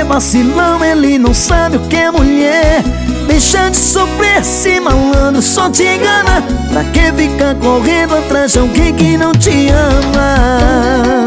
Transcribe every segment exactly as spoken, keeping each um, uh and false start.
vacilão, ele não sabe o que é mulher. Deixa de sofrer, esse malandro só te engana. Pra que ficar correndo atrás de alguém que não te ama?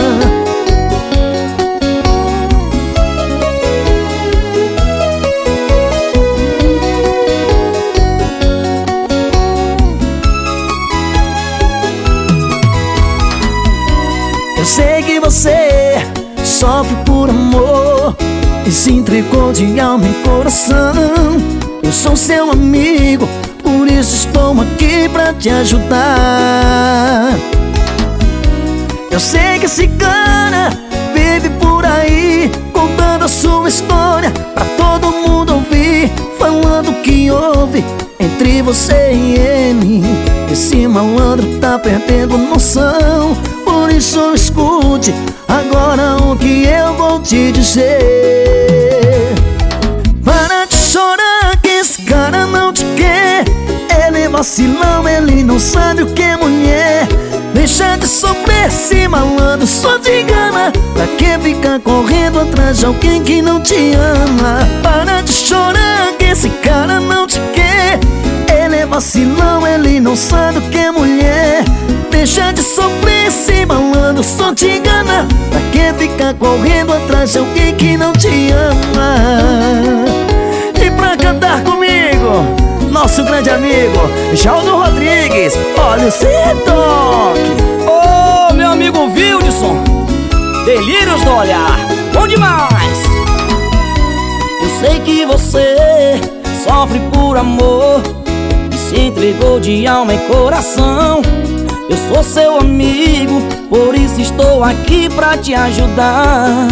Eu sei que você sofre por amor e se entregou de alma e coração. Eu sou seu amigo, por isso estou aqui pra te ajudar. Eu sei que esse cara vive por aí contando a sua história pra todo mundo ouvir, falando que houve entre você e ele. Esse malandro tá perdendo noção, por isso escute agora o que eu vou te dizer. Para de chorar que esse cara não te quer. Ele é vacilão, ele não sabe o que é mulher. Deixa de sofrer, esse malandro só te engana. Pra que ficar correndo atrás de alguém que não te ama? Para de chorar que esse cara não te quer. Ele é vacilão, ele não sabe o que é mulher. Deixa de sofrer, esse malandro só te engana. Pra que ficar correndo atrás de alguém que não te ama? E pra cantar comigo, nosso grande amigo Jaldo Rodrigues, olha o seu toque. Ô, oh, meu amigo Wildson, Delírios do Olhar, bom demais. Eu sei que você sofre por amor e se entregou de alma e coração. Eu sou seu amigo, por isso estou aqui pra te ajudar.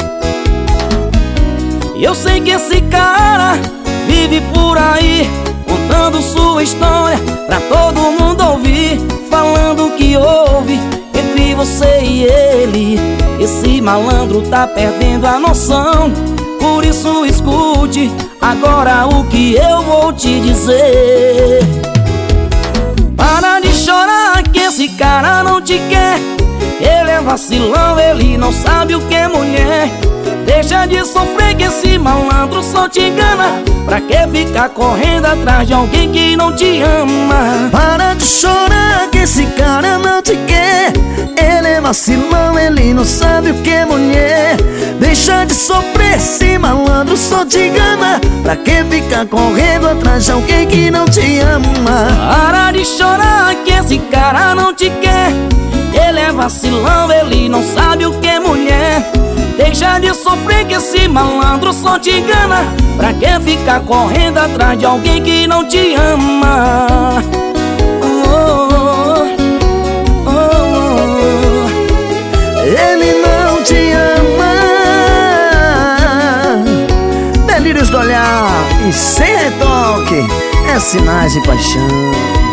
Eu sei que esse cara vive por aí contando sua história pra todo mundo ouvir, falando que houve entre você e ele. Esse malandro tá perdendo a noção, por isso escute agora o que eu vou te dizer. Para de chorar que esse cara não te quer. Ele é vacilão, ele não sabe o que é mulher. Deixa de sofrer que esse malandro só te engana. Pra que ficar correndo atrás de alguém que não te ama? Para de chorar que esse cara não te quer. Ele é vacilão, ele não sabe o que é mulher. Deixa de sofrer, esse malandro só te engana. Pra que ficar correndo atrás de alguém que não te ama? Para de chorar que esse cara não te quer. Ele é vacilão, ele não sabe o que é mulher. Deixa de sofrer que esse malandro só te engana. Pra que ficar correndo atrás de alguém que não te ama? Oh, oh, oh. Ele não te ama. Delírios do Olhar e sem retoque, é sinais de paixão.